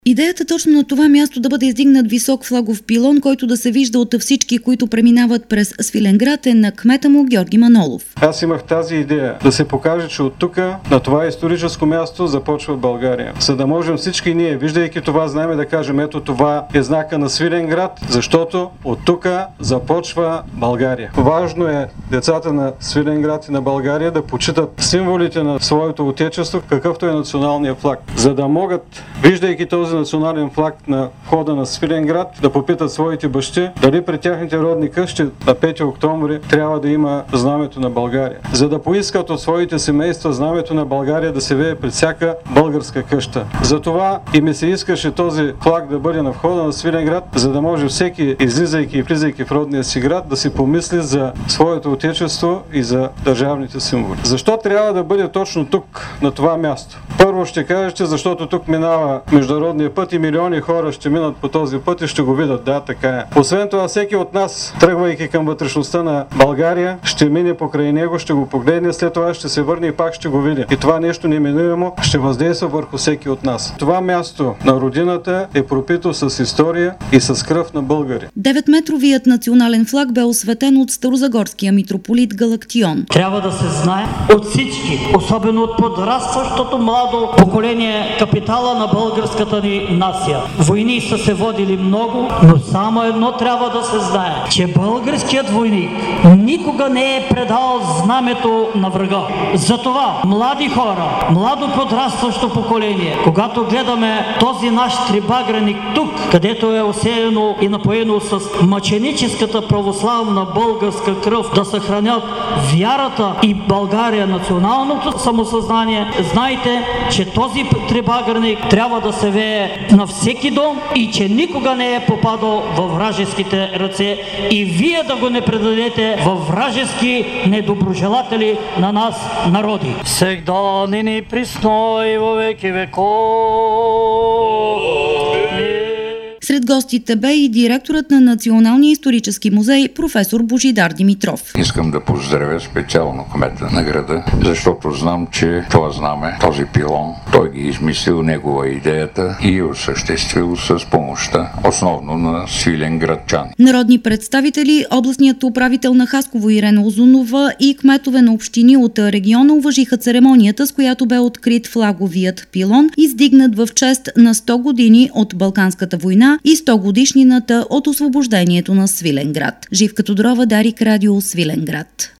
Идеята точно на това място да бъде издигнат висок флагов пилон, който да се вижда от всички, които преминават през Свиленград, е на кмета му Георги Манолов. Аз имах тази идея да се покаже, че от тук, на това историческо място, започва България. За да можем всички ние, виждайки това знаме, да кажем, ето това е знака на Свиленград, защото от тук започва България. Важно е децата на Свиленград и на България да почитат символите на своето отечество, какъвто е националният флаг. За да могат, виждайки този национален флаг на входа на Свиленград, да попитат своите бащи дали при тяхните родни къщи на 5 октомври трябва да има знамето на България. За да поискат от своите семейства знамето на България да се вее пред всяка българска къща. Затова и ми се искаше този флаг да бъде на входа на Свиленград, за да може всеки, излизайки и влизайки в родния си град, да си помисли за своето отечество и за държавните символи. Защо трябва да бъде точно тук, на това място? Първо ще кажете, защото тук минава международния път и милиони хора ще минат по този път и ще го видят. Да, така е. Освен това, всеки от нас, тръгвайки към вътрешността на България, ще мине покрай него, ще го погледне, след това ще се върне и пак ще го види. И това нещо неминуемо ще въздейства върху всеки от нас. Това място на родината е пропито с история и с кръв на българи. 9-метровият национален флаг бе осветен от старозагорския митрополит Галактион. Трябва да се знае от всички, особено от подрастващото младо поколение, капитала на българската ни нация. Войни са се водили много, но само едно трябва да се знае, че българският войник никога не е предал знамето на врага. Затова, млади хора, младо подрастващо поколение, когато гледаме този наш трибагреник тук, където е осеяно и напоено с мъченическата православна българска кръв, да съхранят вярата и България, националното самосъзнание, знайте, че този трибагреник трябва да се вее на всеки дом и че никога не е попадал във вражеските ръце и вие да го не предадете във вражески недоброжелатели на нас народи. Всегда ни присно и във веки веков. Сред гостите бе и директорът на Националния исторически музей професор Божидар Димитров. Искам да поздравя специално кмета на града, защото знам, че това знаме, този пилон, той ги измислил, негова идеята и осъществил с помощта основно на свиленградчан. Народни представители, областният управител на Хасково Ирена Озунова и кметове на общини от региона уважиха церемонията, с която бе открит флаговият пилон, издигнат в чест на 100 години от Балканската война и 100 годишнината от освобождението на Свиленград. Живка Тодорова, Дарик, Радио, Свиленград.